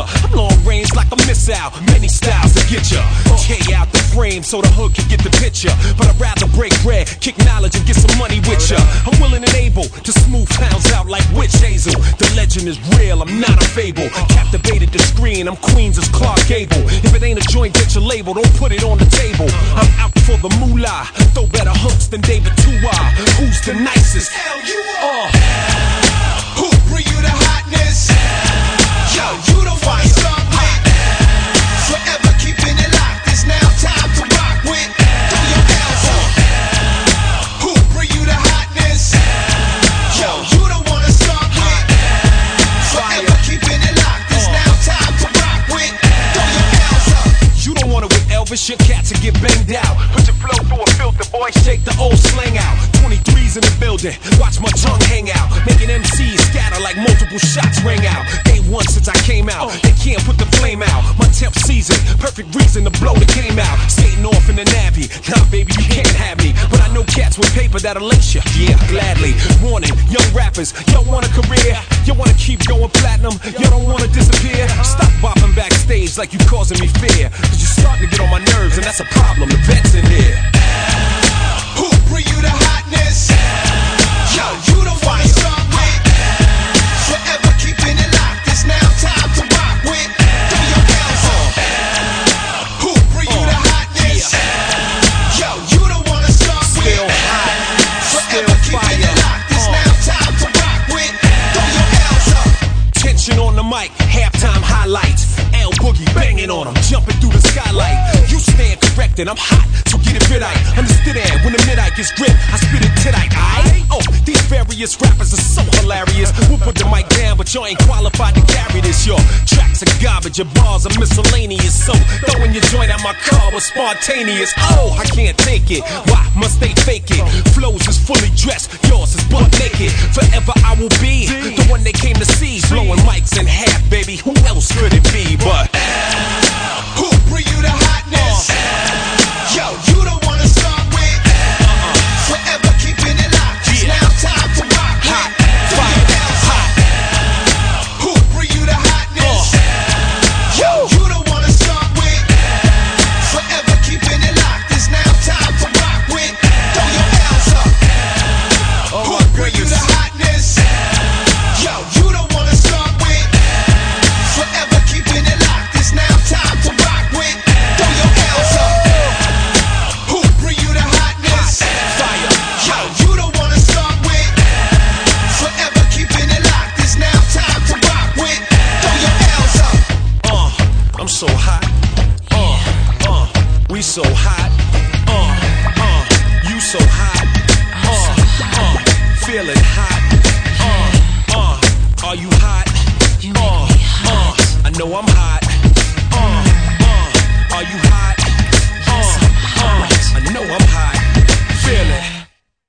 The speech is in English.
ya. I'm long range like a missile, many styles to get ya. Tear out the frame so the hood can get the picture. But I'd rather break bread, kick knowledge, and get some money with ya. I'm willing and able to smooth clowns out like witch hazel. The legend is real, I'm not a fable. Captivated the screen, I'm Queens as Clark Gable. If it ain't a joint, get your label, don't put it on the table. I'm out for the moolah, throw better hooks than David Tua. Who's the nicest? Hell, you are. Who bring you the hotness? Yo, you the one start with. Forever keeping it locked. It's now time to rock with. Throw your hands up. Who bring you the hotness? Yo, you the one to start with. Forever keeping it locked. It's now time to rock with. Throw your hands up. You don't want it with Elvis, your cats will get banged out. Put your flow through a filter, boy, shake the old slang out. 23's in the building, watch my tongue hang out. Making MCs scatter like multiple shots ring out. Day one since I came out, they can't put the flame out. My 10th season, perfect reason to blow the game out. Skating off in the Navy, nah baby you can't have me. But I know cats with paper that'll lace you, yeah gladly. Warning, young rappers, y'all want a career? You wanna keep going platinum, you don't wanna disappear? Stop bopping backstage like you causing me fear. Cause you're starting to get on my nerves and that's a problem, the vet's in here. Who bring you the hotness? Yo, you the one to start with. Forever keeping it locked. It's now time to rock with. Throw your hands up. Who bring you the hotness? Yo, you the one to start with. Still hot, Forever keeping it locked. It's now time to rock with. Throw your hands up. Tension on the mic, halftime highlights. L Boogie banging on them, jumping through the skylight. You stand corrected, I'm hot, so get it right. Understood that when the midnight gets gripped, I spit it tight. Oh, these various rappers are so hilarious. We'll put the mic down, but y'all ain't qualified to carry this. Your tracks are garbage, your bars are miscellaneous. So throwing your joint at my car was spontaneous. Oh, I can't take it. Why must they fake it? Flows is fully dressed, yours is butt naked. Forever I will be the one they came to see. Blowing mics in half, baby. Who else could it be but? Who bring you the hotness? Yo, you the one to start with. Forever keeping it locked. It's now time to rock with. Throw your hands up. Who bring you the hotness? Yo, you the one to start with. Forever keeping it locked. It's now time to rock with. Throw your hands up. Who bring you the hotness? Yo, you the one to start with. Forever keeping it locked. It's now time to rock with. Throw your hands up. Who bring you the hotness? Fire. Yo, you the one to start with. Forever keeping it locked. It's now time to rock with. Throw your hands up. I'm so hot. We so hot. You so hot. Feeling hot. Are you hot? I know I'm hot.